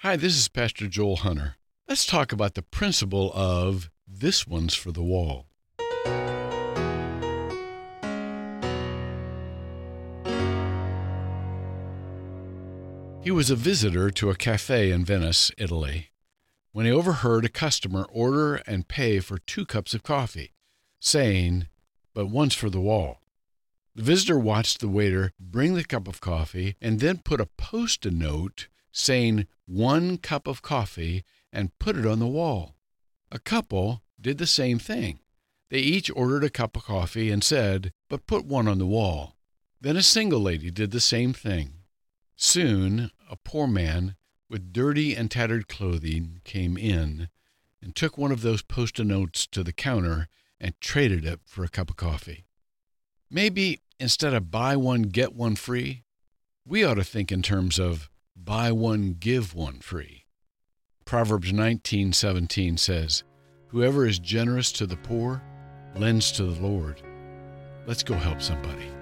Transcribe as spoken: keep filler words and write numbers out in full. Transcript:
Hi, this is Pastor Joel Hunter. Let's talk about the principle of this one's for the wall. He was a visitor to a cafe in Venice, Italy, when he overheard a customer order and pay for two cups of coffee, saying, "But one's for the wall." The visitor watched the waiter bring the cup of coffee and then put a post-it note saying one cup of coffee and put it on the wall. A couple did the same thing. They each ordered a cup of coffee and said, "But put one on the wall." Then a single lady did the same thing. Soon, a poor man with dirty and tattered clothing came in and took one of those post-it notes to the counter and traded it for a cup of coffee. Maybe instead of buy one, get one free, we ought to think in terms of buy one, give one free. Proverbs nineteen seventeen says, "Whoever is generous to the poor lends to the Lord." Let's go help somebody.